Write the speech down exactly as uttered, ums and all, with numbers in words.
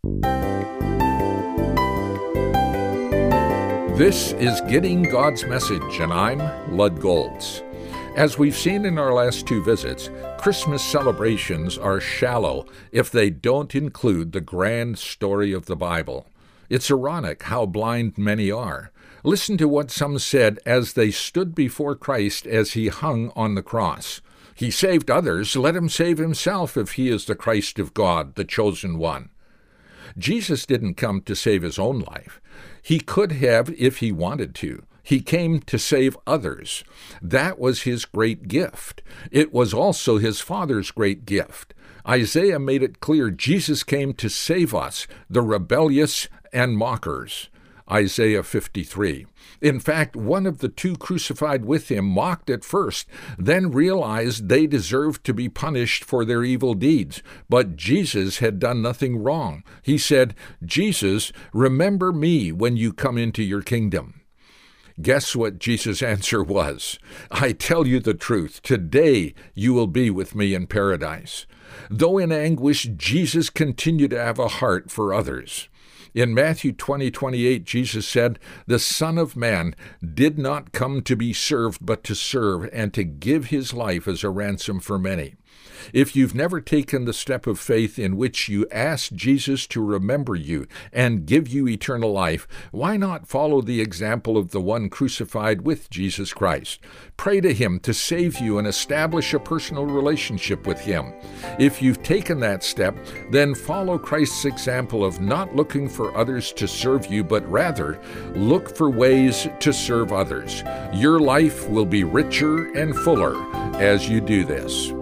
This is Getting God's Message, and I'm Lud Golds. As we've seen in our last two visits, Christmas celebrations are shallow if they don't include the grand story of the Bible. It's ironic how blind many are. Listen to what some said as they stood before Christ as he hung on the cross. He saved others, let him save himself if he is the Christ of God, the chosen one. Jesus didn't come to save his own life. He could have if he wanted to. He came to save others. That was his great gift. It was also his Father's great gift. Isaiah made it clear Jesus came to save us, the rebellious and mockers. Isaiah fifty-three. In fact, one of the two crucified with him mocked at first, then realized they deserved to be punished for their evil deeds. But Jesus had done nothing wrong. He said, "Jesus, remember me when you come into your kingdom." Guess what Jesus' answer was? "I tell you the truth, today you will be with me in paradise." Though in anguish, Jesus continued to have a heart for others. In Matthew twenty twenty-eight, Jesus said, "The Son of Man did not come to be served, but to serve, and to give his life as a ransom for many." If you've never taken the step of faith in which you ask Jesus to remember you and give you eternal life, why not follow the example of the one crucified with Jesus Christ? Pray to him to save you and establish a personal relationship with him. If you've taken that step, then follow Christ's example of not looking for others to serve you, but rather look for ways to serve others. Your life will be richer and fuller as you do this.